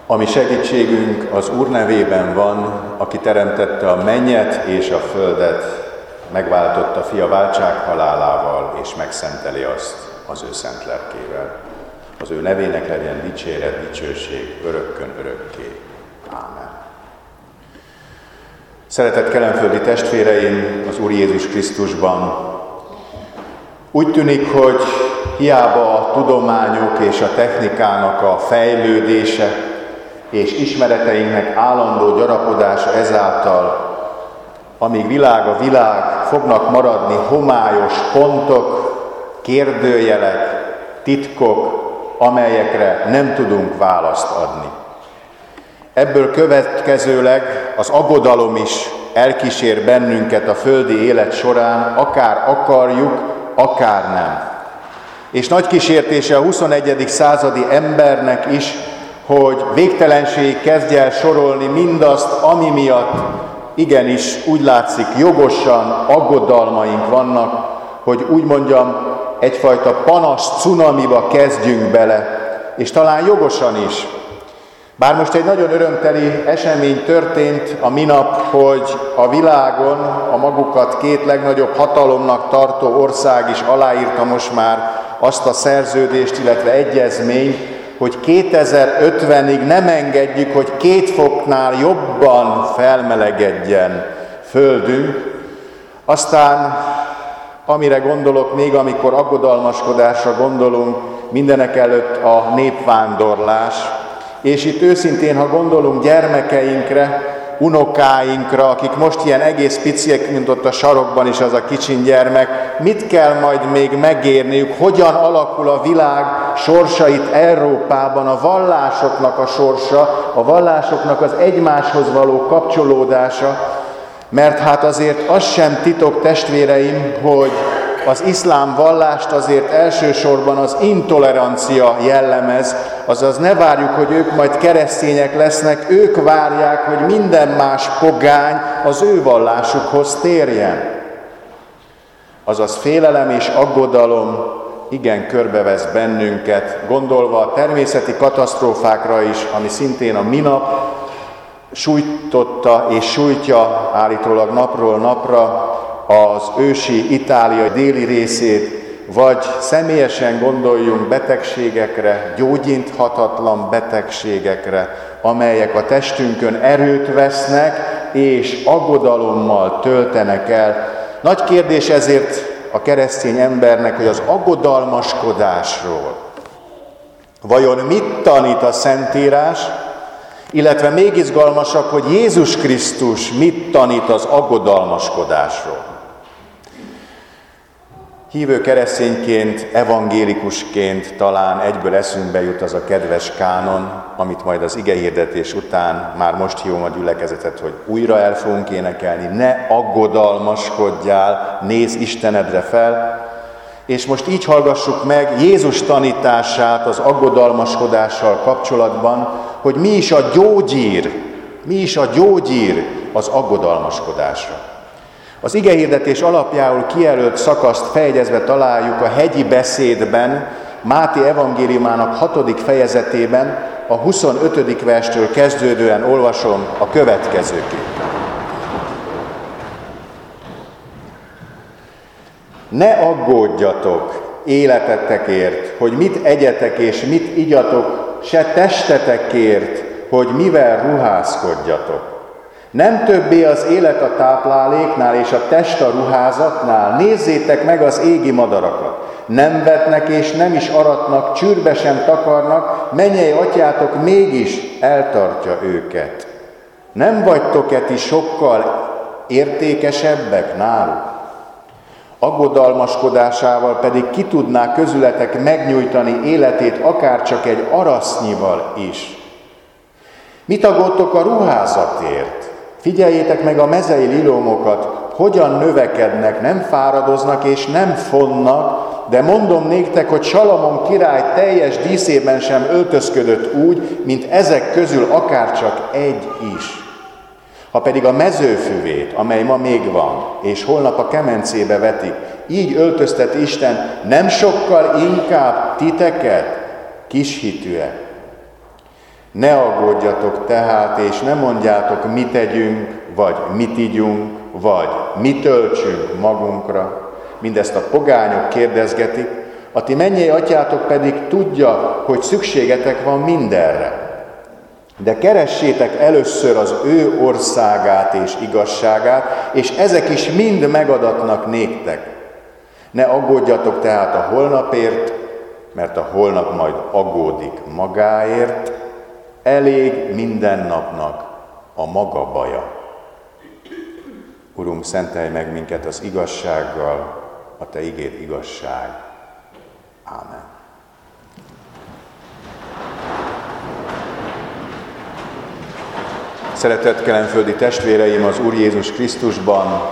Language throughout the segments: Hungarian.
Ami segítségünk az Úr nevében van, aki teremtette a mennyet és a földet, megváltotta fia váltsághalálával, és megszenteli azt az ő szent lelkével. Az ő nevének legyen dicséret, dicsőség örökkön örökké. Ámen. Szeretett kelenföldi testvéreim az Úr Jézus Krisztusban, úgy tűnik, hogy hiába a tudományok és a technikának a fejlődése és ismereteinknek állandó gyarapodása ezáltal, amíg világ a világ, fognak maradni homályos pontok, kérdőjelek, titkok, amelyekre nem tudunk választ adni. Ebből következőleg az aggodalom is elkísér bennünket a földi élet során, akár akarjuk, akár nem. És nagy kísértése a 21. századi embernek is, hogy végtelenségig kezdje el sorolni mindazt, ami miatt igenis úgy látszik jogosan aggodalmaink vannak, hogy úgy mondjam, egyfajta panasz cunamiba kezdjünk bele, és talán jogosan is. Bár most egy nagyon örömteli esemény történt a minap, hogy a világon a magukat két legnagyobb hatalomnak tartó ország is aláírta most már azt a szerződést, illetve egyezményt, hogy 2050-ig nem engedjük, hogy 2 foknál jobban felmelegedjen Földünk. Aztán, amire gondolok még, amikor aggodalmaskodásra gondolunk, mindenekelőtt a népvándorlás. És itt őszintén, ha gondolunk gyermekeinkre, unokáinkra, akik most ilyen egész piciek, mint ott a sarokban is az a kicsin gyermek, mit kell majd még megérniük, hogyan alakul a világ sorsa itt Európában, a vallásoknak a sorsa, a vallásoknak az egymáshoz való kapcsolódása, mert hát azért az sem titok, testvéreim, hogy az iszlám vallást azért elsősorban az intolerancia jellemez, azaz ne várjuk, hogy ők majd keresztények lesznek, ők várják, hogy minden más pogány az ő vallásukhoz térjen. Azaz félelem és aggodalom igen körbevesz bennünket, gondolva a természeti katasztrófákra is, ami szintén a minap sújtotta és sújtja állítólag napról napra az ősi Itália déli részét, vagy személyesen gondoljunk betegségekre, gyógyíthatatlan betegségekre, amelyek a testünkön erőt vesznek és aggodalommal töltenek el. Nagy kérdés ezért a keresztény embernek, hogy az aggodalmaskodásról vajon mit tanít a Szentírás, illetve még izgalmasabb, hogy Jézus Krisztus mit tanít az aggodalmaskodásról. Hívő keresztényként, evangélikusként talán egyből eszünkbe jut az a kedves kánon, amit majd az igehirdetés után már most hívom a gyülekezetet, hogy újra el fogunk énekelni, ne aggodalmaskodjál, nézz Istenedre fel, és most így hallgassuk meg Jézus tanítását az aggodalmaskodással kapcsolatban, hogy mi is a gyógyír az aggodalmaskodásra. Az igehirdetés alapjául kijelölt szakaszt fejegyezve találjuk a hegyi beszédben, Máté evangéliumának 6. fejezetében, a 25. verstől kezdődően olvasom a következőképpen. Ne aggódjatok életetekért, hogy mit egyetek és mit igyatok, se testetekért, hogy mivel ruházkodjatok. Nem többé az élet a tápláléknál és a test a ruházatnál, nézzétek meg az égi madarakat. Nem vetnek és nem is aratnak, csűrbe sem takarnak, mennyei atyátok mégis eltartja őket. Nem vagytok-e ti sokkal értékesebbek náluk? Aggodalmaskodásával pedig ki tudná közületek megnyújtani életét akárcsak egy arasznyival is. Mit aggódtok a ruházatért? Figyeljétek meg a mezei lilómokat, hogyan növekednek, nem fáradoznak és nem fonnak, de mondom néktek, hogy Salamon király teljes díszében sem öltözködött úgy, mint ezek közül akárcsak egy is. Ha pedig a mezőfüvét, amely ma még van, és holnap a kemencébe vetik, így öltöztet Isten, nem sokkal inkább titeket, kishitűek. Ne aggódjatok tehát, és ne mondjátok, mit tegyünk, vagy mit igyunk, vagy mit töltsünk magunkra. Mindezt a pogányok kérdezgetik, a ti mennyei atyátok pedig tudja, hogy szükségetek van mindenre. De keressétek először az ő országát és igazságát, és ezek is mind megadatnak néktek. Ne aggódjatok tehát a holnapért, mert a holnap majd aggódik magáért, elég minden napnak a maga baja. Urunk, szentelj meg minket az igazsággal, a te igéd igazság. Ámen. Szeretett kelenföldi testvéreim az Úr Jézus Krisztusban,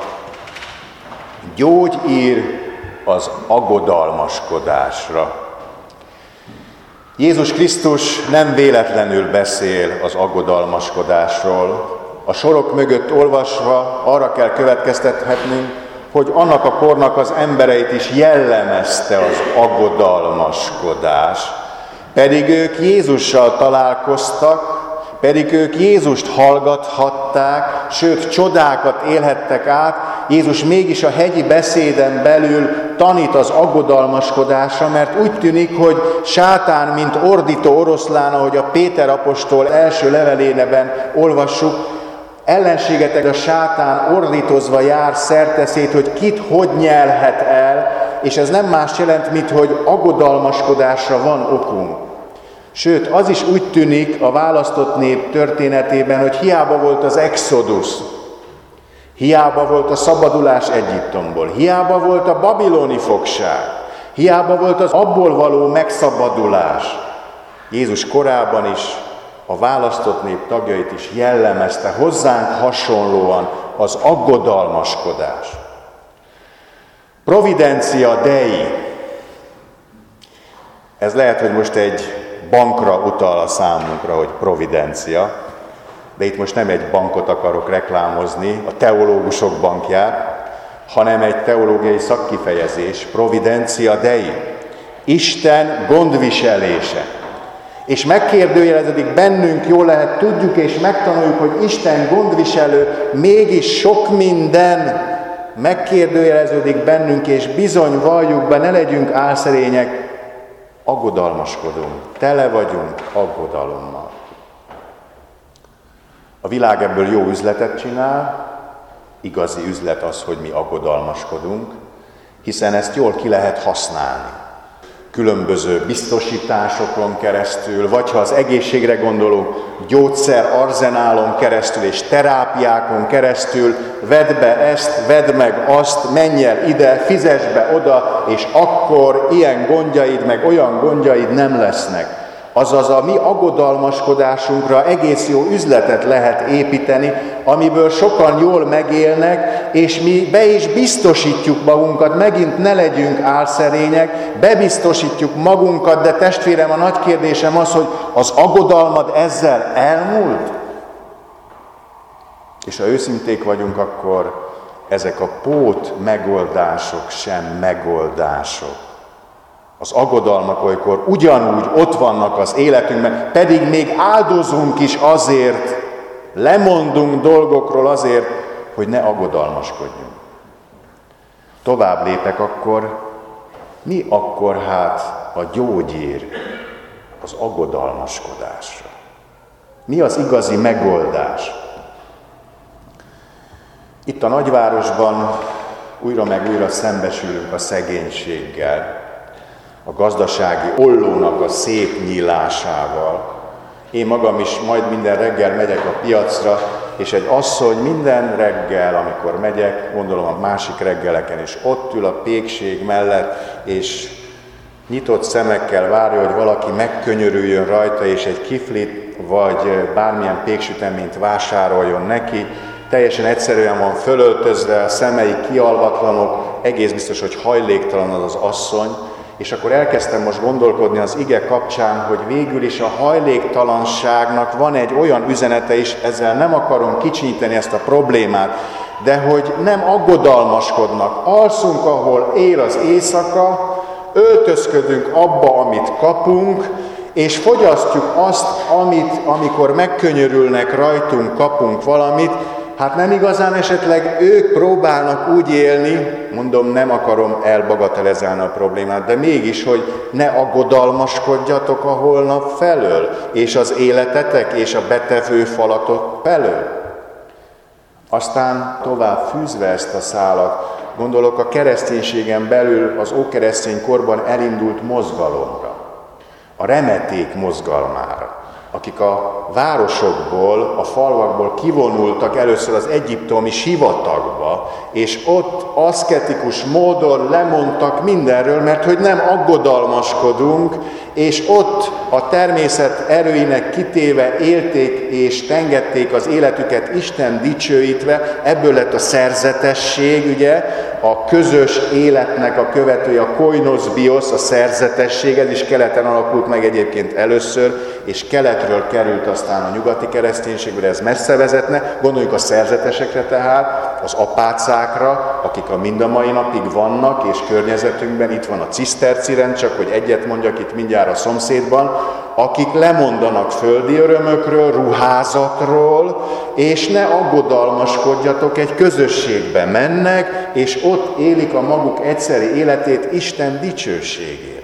gyógyír az aggodalmaskodásra. Jézus Krisztus nem véletlenül beszél az aggodalmaskodásról. A sorok mögött olvasva arra kell következtethetnünk, hogy annak a kornak az embereit is jellemezte az aggodalmaskodás. Pedig ők Jézussal találkoztak, pedig ők Jézust hallgathatták, sőt, csodákat élhettek át. Jézus mégis a hegyi beszéden belül tanít az aggodalmaskodásra, mert úgy tűnik, hogy sátán, mint ordító oroszlán, ahogy a Péter apostol első levelében olvassuk, ellenségetek a sátán ordítozva jár szerteszét, hogy kit hogy nyelhet el, és ez nem más jelent, mint hogy aggodalmaskodásra van okunk. Sőt, az is úgy tűnik a választott nép történetében, hogy hiába volt az Exodus, hiába volt a szabadulás Egyiptomból, hiába volt a babiloni fogság, hiába volt az abból való megszabadulás. Jézus korában is a választott nép tagjait is jellemezte hozzánk hasonlóan az aggodalmaskodás. Providencia Dei. Ez lehet, hogy most egy bankra utal a számunkra, hogy providencia, de itt most nem egy bankot akarok reklámozni, a teológusok bankját, hanem egy teológiai szakkifejezés, providencia Dei, Isten gondviselése. És megkérdőjeleződik bennünk, jól lehet tudjuk és megtanuljuk, hogy Isten gondviselő, mégis sok minden megkérdőjeleződik bennünk, és bizony valljuk be, ne legyünk álszerények, aggodalmaskodunk, tele vagyunk aggodalommal. A világ ebből jó üzletet csinál, igazi üzlet az, hogy mi aggodalmaskodunk, hiszen ezt jól ki lehet használni. Különböző biztosításokon keresztül, vagy ha az egészségre gondolunk, gyógyszerarzenálon keresztül és terápiákon keresztül, vedd be ezt, vedd meg azt, menj el ide, fizess be oda, és akkor ilyen gondjaid, meg olyan gondjaid nem lesznek. Azaz a mi aggodalmaskodásunkra egész jó üzletet lehet építeni, amiből sokan jól megélnek, és mi be is biztosítjuk magunkat, megint ne legyünk álszerények, bebiztosítjuk magunkat, de testvérem, a nagy kérdésem az, hogy az aggodalmad ezzel elmúlt? És ha őszinték vagyunk, akkor ezek a pót megoldások sem megoldások. Az aggodalmak olykor ugyanúgy ott vannak az életünkben, pedig még áldozunk is azért, lemondunk dolgokról azért, hogy ne aggodalmaskodjunk. Tovább lépek akkor, mi akkor hát a gyógyír az aggodalmaskodásra? Mi az igazi megoldás? Itt a nagyvárosban újra meg újra szembesülünk a szegénységgel, a gazdasági ollónak a szép nyílásával. Én magam is majd minden reggel megyek a piacra, és egy asszony minden reggel, amikor megyek, gondolom a másik reggeleken is, ott ül a pékség mellett, és nyitott szemekkel várja, hogy valaki megkönyörüljön rajta, és egy kiflit, vagy bármilyen péksüteményt vásároljon neki. Teljesen egyszerűen van fölöltözve, a szemei kialvatlanok, egész biztos, hogy hajléktalan az asszony. És akkor elkezdtem most gondolkodni az ige kapcsán, hogy végül is a hajléktalanságnak van egy olyan üzenete is, ezzel nem akarom kicsinyíteni ezt a problémát, de hogy nem aggodalmaskodnak. Alszunk, ahol él az éjszaka, öltözködünk abba, amit kapunk, és fogyasztjuk azt, amikor megkönyörülnek rajtunk, kapunk valamit, hát nem igazán esetleg ők próbálnak úgy élni, mondom, nem akarom elbagatelizálni a problémát, de mégis, hogy ne aggodalmaskodjatok a holnap felől, és az életetek és a betevő falatok felől. Aztán tovább fűzve ezt a szálat, gondolok a kereszténységen belül az ókeresztény korban elindult mozgalomra, a remeték mozgalmára, akik a városokból, a falvakból kivonultak először az egyiptomi sivatagba, és ott aszketikus módon lemondtak mindenről, mert hogy nem aggodalmaskodunk, és ott a természet erőinek kitéve élték és tengették az életüket Isten dicsőítve, ebből lett a szerzetesség, ugye, a közös életnek a követője, a koinos bios, a szerzetesség, ez is keleten alakult meg egyébként először, és keletről került aztán a nyugati kereszténységre, ez messze vezetne, gondoljuk a szerzetesekre tehát, az apácákra, akik a mind a mai napig vannak, és környezetünkben, itt van a ciszterci rend, csak hogy egyet mondjak itt mindjárt a szomszédban, akik lemondanak földi örömökről, ruházatról, és ne aggodalmaskodjatok, egy közösségbe mennek, és ott élik a maguk egyszeri életét Isten dicsőségére.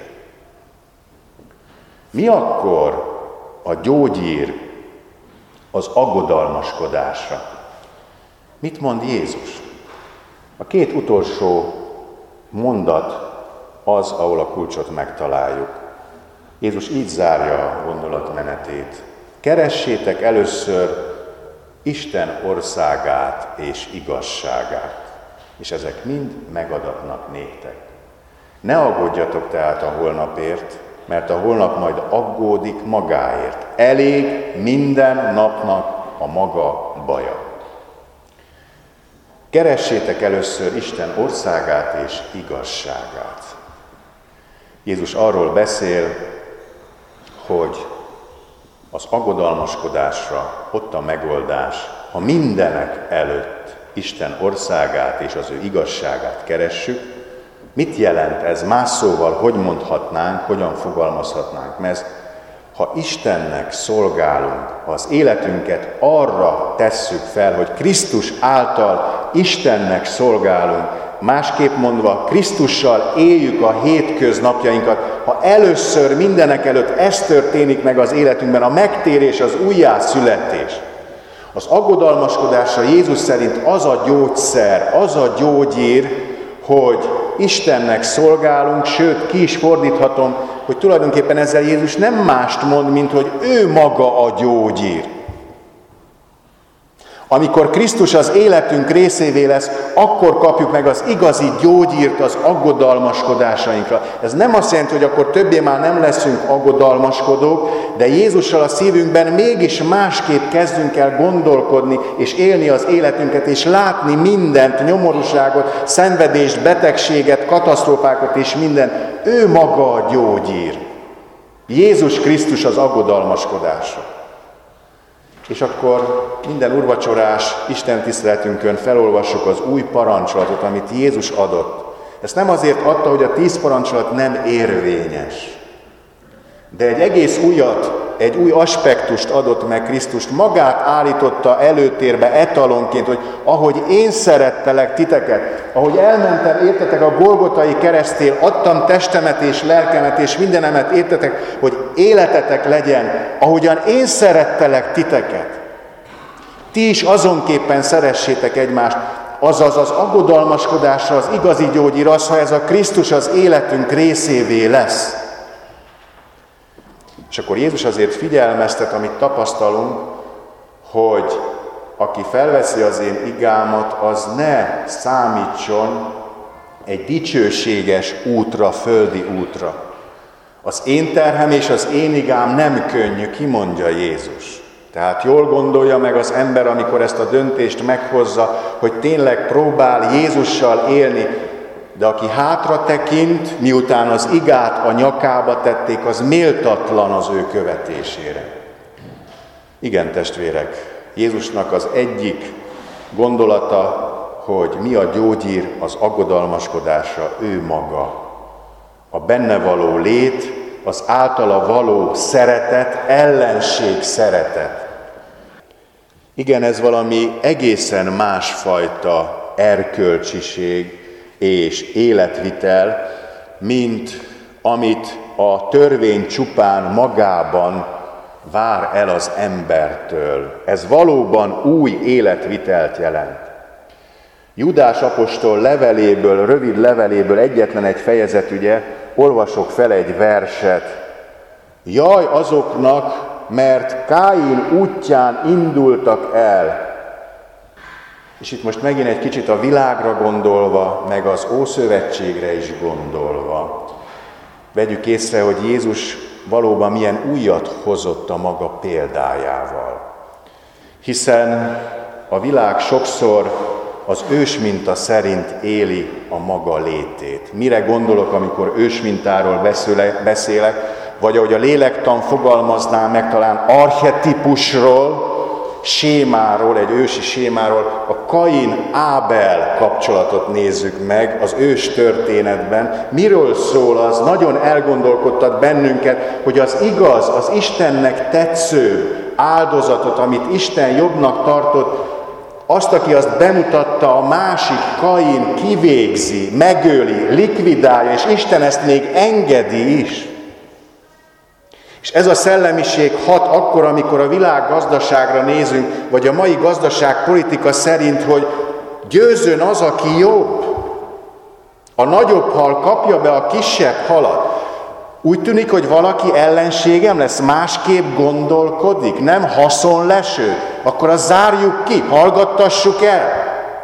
Mi akkor a gyógyír az aggodalmaskodásra? Mit mond Jézus? A két utolsó mondat az, ahol a kulcsot megtaláljuk. Jézus így zárja a gondolatmenetét. Keressétek először Isten országát és igazságát, és ezek mind megadatnak néktek. Ne aggódjatok tehát a holnapért, mert a holnap majd aggódik magáért. Elég minden napnak a maga baja. Keressétek először Isten országát és igazságát. Jézus arról beszél, hogy az aggodalmaskodásra ott a megoldás, ha mindenek előtt Isten országát és az ő igazságát keressük. Mit jelent ez? Más szóval, hogy mondhatnánk, hogyan fogalmazhatnánk? Mert ha Istennek szolgálunk, ha az életünket arra tesszük fel, hogy Krisztus által Istennek szolgálunk, másképp mondva, Krisztussal éljük a hétköznapjainkat, ha először mindenek előtt ez történik meg az életünkben, a megtérés, az újjászületés, az aggodalmaskodásra Jézus szerint az a gyógyszer, az a gyógyír, hogy Istennek szolgálunk, sőt, ki is fordíthatom, hogy tulajdonképpen ezzel Jézus nem mást mond, mint hogy ő maga a gyógyír. Amikor Krisztus az életünk részévé lesz, akkor kapjuk meg az igazi gyógyírt az aggodalmaskodásainkra. Ez nem azt jelenti, hogy akkor többé már nem leszünk aggodalmaskodók, de Jézussal a szívünkben mégis másképp kezdünk el gondolkodni, és élni az életünket, és látni mindent, nyomorúságot, szenvedést, betegséget, katasztrófákat és mindent. Ő maga a gyógyír. Jézus Krisztus az aggodalmaskodásra. És akkor minden úrvacsorás istentiszteletünkön felolvassuk az új parancsolatot, amit Jézus adott. Ezt nem azért adta, hogy a 10 parancsolat nem érvényes, de egy egész újat, egy új aspektust adott meg Krisztus, magát állította előtérbe etalonként, hogy ahogy én szerettelek titeket, ahogy elmentem értetek a Golgotai keresztél, adtam testemet és lelkemet és mindenemet értetek, hogy életetek legyen, ahogyan én szerettelek titeket. Ti is azonképpen szeressétek egymást, azaz az aggodalmaskodásra az igazi gyógyír az, ha ez a Krisztus az életünk részévé lesz. És akkor Jézus azért figyelmeztet, amit tapasztalunk, hogy aki felveszi az én igámat, az ne számítson egy dicsőséges útra, földi útra. Az én terhem és az én igám nem könnyű, kimondja Jézus. Tehát jól gondolja meg az ember, amikor ezt a döntést meghozza, hogy tényleg próbál Jézussal élni, de aki hátra tekint, miután az igát a nyakába tették, az méltatlan az ő követésére. Igen, testvérek, Jézusnak az egyik gondolata, hogy mi a gyógyír az aggodalmaskodásra, ő maga. A benne való lét az általa való szeretet, ellenség szeretet. Igen, ez valami egészen másfajta erkölcsiség és életvitel, mint amit a törvény csupán magában vár el az embertől. Ez valóban új életvitelt jelent. Judás apostol leveléből, rövid leveléből egyetlen egy fejezet, ugye, olvasok fel egy verset. Jaj azoknak, mert Káin útján indultak el. És itt most megint egy kicsit a világra gondolva, meg az Ószövetségre is gondolva, vegyük észre, hogy Jézus valóban milyen újat hozott a maga példájával. Hiszen a világ sokszor az ősminta szerint éli a maga létét. Mire gondolok, amikor ősmintáról beszélek, vagy ahogy a lélektan fogalmazná meg, talán archetipusról, sémáról, egy ősi sémáról, a Kain-Ábel kapcsolatot nézzük meg az ős történetben. Miről szól az? Nagyon elgondolkodtat bennünket, hogy az igaz, az Istennek tetsző áldozatot, amit Isten jobbnak tartott, azt, aki azt bemutatta, a másik Kain kivégzi, megöli, likvidálja, és Isten ezt még engedi is. És ez a szellemiség hat akkor, amikor a világgazdaságra nézünk, vagy a mai gazdaságpolitika szerint, hogy győzön az, aki jobb. A nagyobb hal kapja be a kisebb halat. Úgy tűnik, hogy valaki ellenségem lesz, másképp gondolkodik, nem haszonleső, akkor azt zárjuk ki, hallgattassuk el.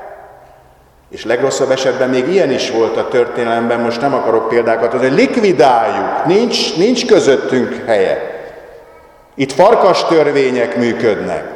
És legrosszabb esetben még ilyen is volt a történelemben, most nem akarok példákat adni, hogy likvidáljuk, nincs közöttünk helye. Itt farkas törvények működnek.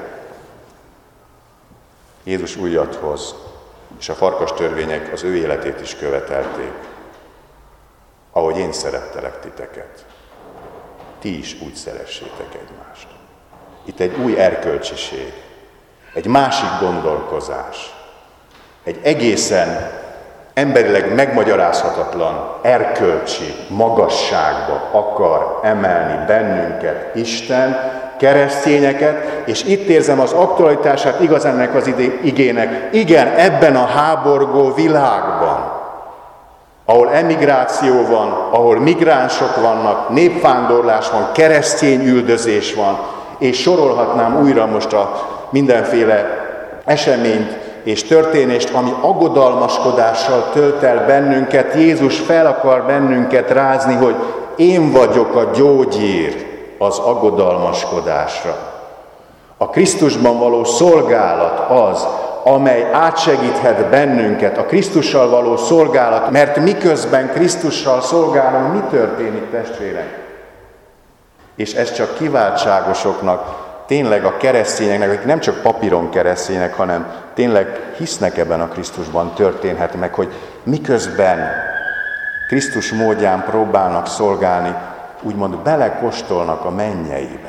Jézus újat hoz, és a farkas törvények az ő életét is követelték. Ahogy én szerettelek titeket, ti is úgy szeressétek egymást. Itt egy új erkölcsiség, egy másik gondolkozás, egy egészen emberileg megmagyarázhatatlan erkölcsi magasságba akar emelni bennünket Isten, keresztényeket, és itt érzem az aktualitását igazán ennek az igének. Igen, ebben a háborgó világban, ahol emigráció van, ahol migránsok vannak, népvándorlás van, keresztény üldözés van, és sorolhatnám újra most a mindenféle eseményt és történést, ami aggodalmaskodással tölt el bennünket. Jézus fel akar bennünket rázni, hogy én vagyok a gyógyír az aggodalmaskodásra. A Krisztusban való szolgálat az, amely átsegíthet bennünket, a Krisztussal való szolgálat, mert miközben Krisztussal szolgálunk, mi történik, testvérek? És ez csak kiváltságosoknak, tényleg a keresztényeknek, akik nem csak papíron keresztények, hanem tényleg hisznek ebben a Krisztusban, történhet meg, hogy miközben Krisztus módján próbálnak szolgálni, úgymond belekóstolnak a mennyeibe.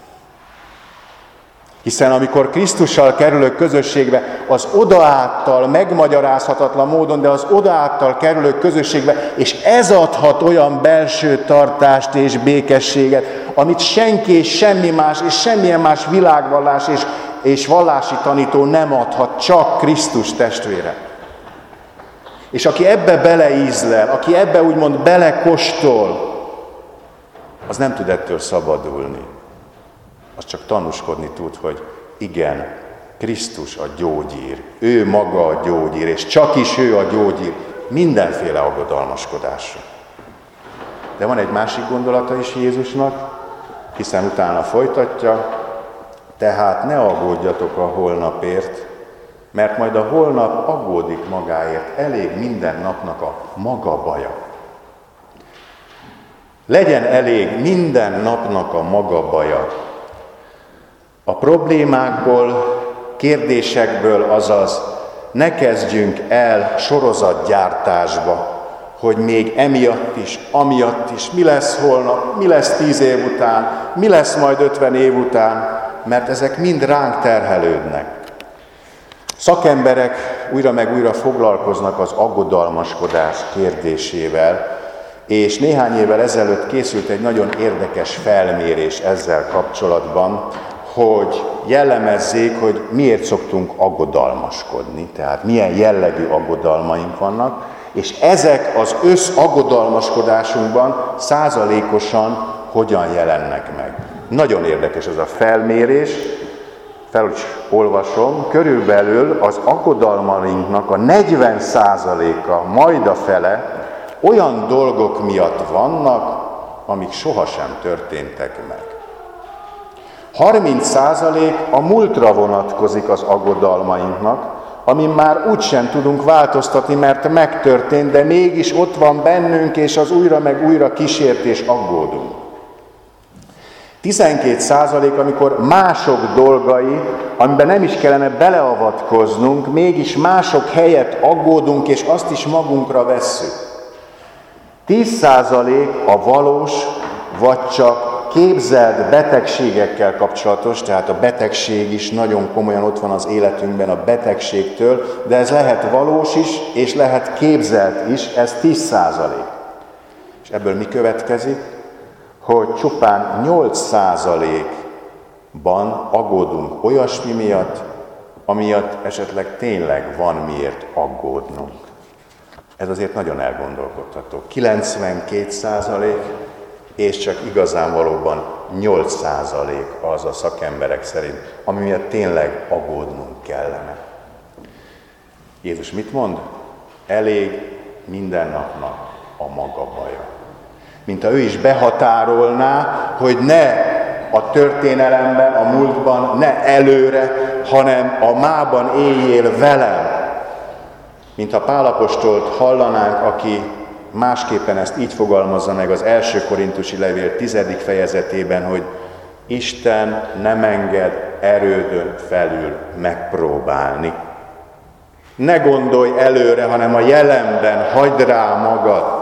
Hiszen amikor Krisztussal kerülök közösségbe, az odaáltal megmagyarázhatatlan módon, de az odaáltal kerülök közösségbe, és ez adhat olyan belső tartást és békességet, amit senki és semmi más, és semmilyen más világvallás és vallási tanító nem adhat, csak Krisztus, testvére. És aki ebbe beleízlel, aki ebbe úgymond belekóstol, az nem tud ettől szabadulni. Az csak tanúskodni tud, hogy igen, Krisztus a gyógyír, ő maga a gyógyír, és csak is ő a gyógyír mindenféle aggodalmaskodásra. De van egy másik gondolata is Jézusnak, hiszen utána folytatja, tehát ne aggódjatok a holnapért, mert majd a holnap aggódik magáért, elég minden napnak a maga baja. Legyen elég minden napnak a maga baja. A problémákból, kérdésekből, azaz ne kezdjünk el sorozatgyártásba, hogy még emiatt is, amiatt is, mi lesz holnap, mi lesz 10 év után, mi lesz majd 50 év után, mert ezek mind ránk terhelődnek. Szakemberek újra meg újra foglalkoznak az aggodalmaskodás kérdésével, És néhány évvel ezelőtt készült egy nagyon érdekes felmérés ezzel kapcsolatban, hogy jellemezzék, hogy miért szoktunk aggodalmaskodni, tehát milyen jellegű aggodalmaink vannak, és ezek az összaggodalmaskodásunkban százalékosan hogyan jelennek meg. Nagyon érdekes ez a felmérés, fel is olvasom, körülbelül az aggodalmainknak a 40%-a, majd a fele olyan dolgok miatt vannak, amik sohasem történtek meg. 30% a múltra vonatkozik az aggodalmainknak, amin már úgysem tudunk változtatni, mert megtörtént, de mégis ott van bennünk, és az újra meg újra kísért és aggódunk. 12%, amikor mások dolgai, amiben nem is kellene beleavatkoznunk, mégis mások helyett aggódunk, és azt is magunkra vesszük. 10% a valós, vagy csak képzelt betegségekkel kapcsolatos, tehát a betegség is nagyon komolyan ott van az életünkben a betegségtől, de ez lehet valós is, és lehet képzelt is, ez 10%. És ebből mi következik? Hogy csupán 8%-ban aggódunk olyasmi miatt, amiatt esetleg tényleg van miért aggódnunk. Ez azért nagyon elgondolkodható. 92% és csak igazán valóban 8% az a szakemberek szerint, ami miatt tényleg aggódnunk kellene. Jézus mit mond? Elég minden napnak a maga baja. Mintha ő is behatárolná, hogy ne a történelemben, a múltban, ne előre, hanem a mában éljél velem. Mintha Pál apostolt hallanánk, aki másképpen ezt így fogalmazza meg az 1. Korintusi levél 10. fejezetében, hogy Isten nem enged erődön felül megpróbálni. Ne gondolj előre, hanem a jelenben hagyd rá magad.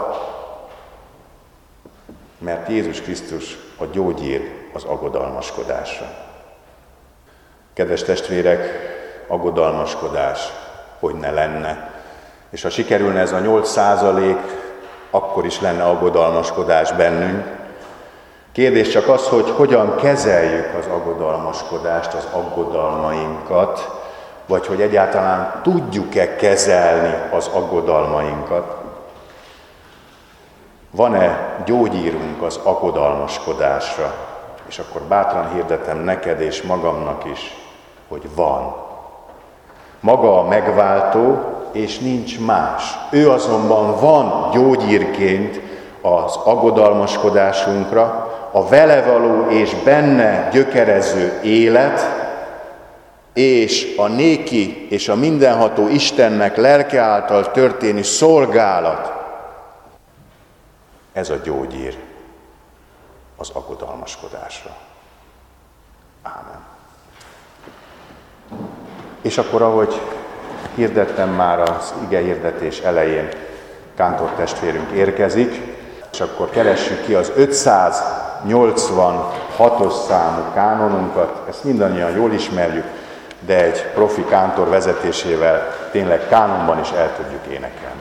Mert Jézus Krisztus a gyógyír az aggodalmaskodásra. Kedves testvérek, aggodalmaskodás, hogy ne lenne. És ha sikerülne ez a 8%, akkor is lenne aggodalmaskodás bennünk. Kérdés csak az, hogy hogyan kezeljük az aggodalmaskodást, az aggodalmainkat, vagy hogy egyáltalán tudjuk-e kezelni az aggodalmainkat. Van-e gyógyírunk az aggodalmaskodásra? És akkor bátran hirdetem neked és magamnak is, hogy van. Maga a megváltó, és nincs más. Ő azonban van gyógyírként az aggodalmaskodásunkra, a vele való és benne gyökerező élet, és a néki és a mindenható Istennek lelke által történő szolgálat. Ez a gyógyír az aggodalmaskodásra. Ámen. És akkor, ahogy hirdettem már az igehirdetés elején, kántor testvérünk érkezik, és akkor keressük ki az 586-os számú kánonunkat, ezt mindannyian jól ismerjük, de egy profi kántor vezetésével tényleg kánonban is el tudjuk énekelni.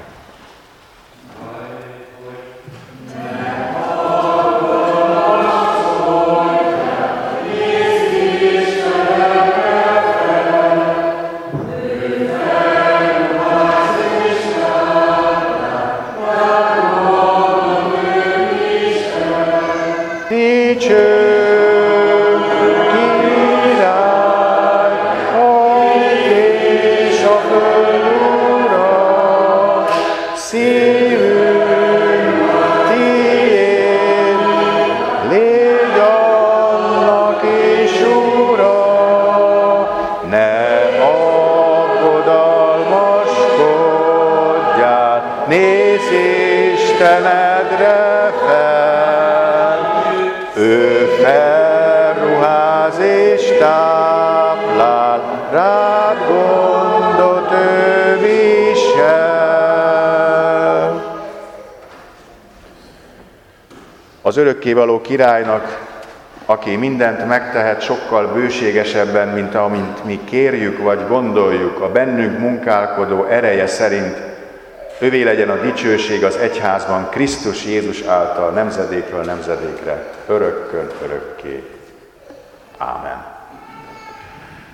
Nézz Istenedre fel, ő felruház és táplál, rád gondot ő visel. Az örökkévaló királynak, aki mindent megtehet sokkal bőségesebben, mint amint mi kérjük vagy gondoljuk, a bennünk munkálkodó ereje szerint, Övé legyen a dicsőség az egyházban Krisztus Jézus által nemzedékről nemzedékre, örökkön örökké. Ámen.